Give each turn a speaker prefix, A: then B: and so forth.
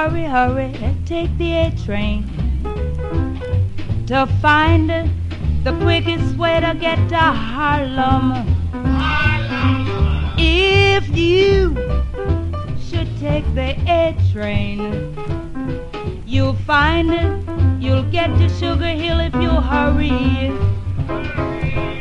A: hurry, hurry, take the A train to find the quickest way to get to Harlem. If you should take the A train, you'll find you'll get to Sugar Hill if you hurry.